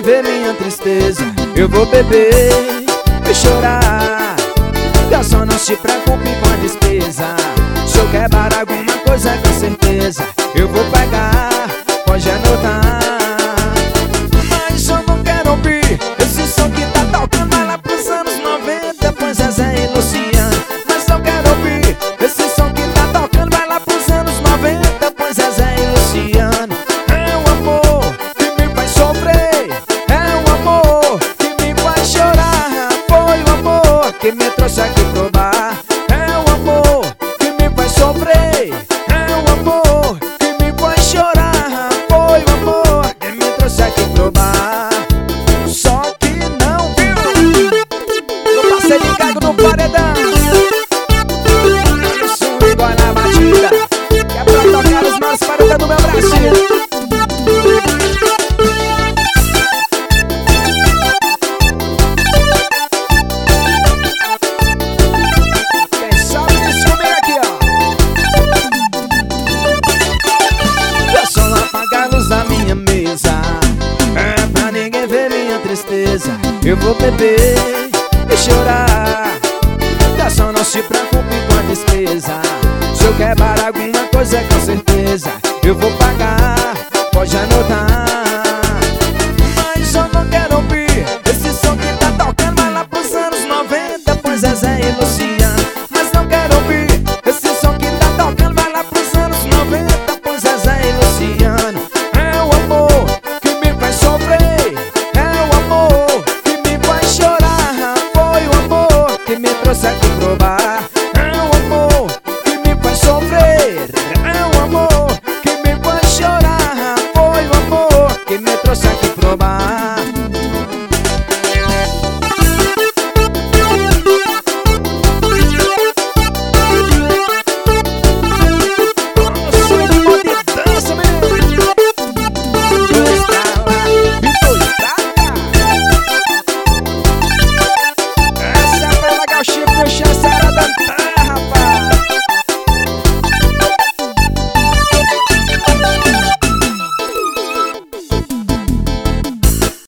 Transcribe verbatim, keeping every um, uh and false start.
ver minha tristeza. Eu vou beber e chorar. Garçom, não se preocupe com a despesa. Se eu quebrar alguma coisa, com certeza eu vou pagar, pode anotar. Mas eu não quero ouvir esse som que tá tocando vai lá pros anos noventa, pois é Zé e Luciano. Mas eu quero ouvir esse som que tá tocando vai lá pros anos noventa, pois é Zé e Luciano. É o amor que me faz sofrer, é o amor que me faz chorar. Foi o amor que me trouxe aqui pro bar. É o amor que me faz sofrer, é o amor que me faz chorar. Foi o amor que me trouxe aqui pro bar. Só que não viu, eu passei ligado no paredão. Isso igual na batida, que é pra tocar os maiores paredão do meu Brasil. Quem sabe disso comigo aqui, ó. Garçom, apaga a luz da minha mesa, é pra ninguém ver minha tristeza. Eu vou beber e chorar. Garçom, não se preocupe com a despesa. Se eu quebrar alguma coisa, com certeza eu vou pagar, pode anotar.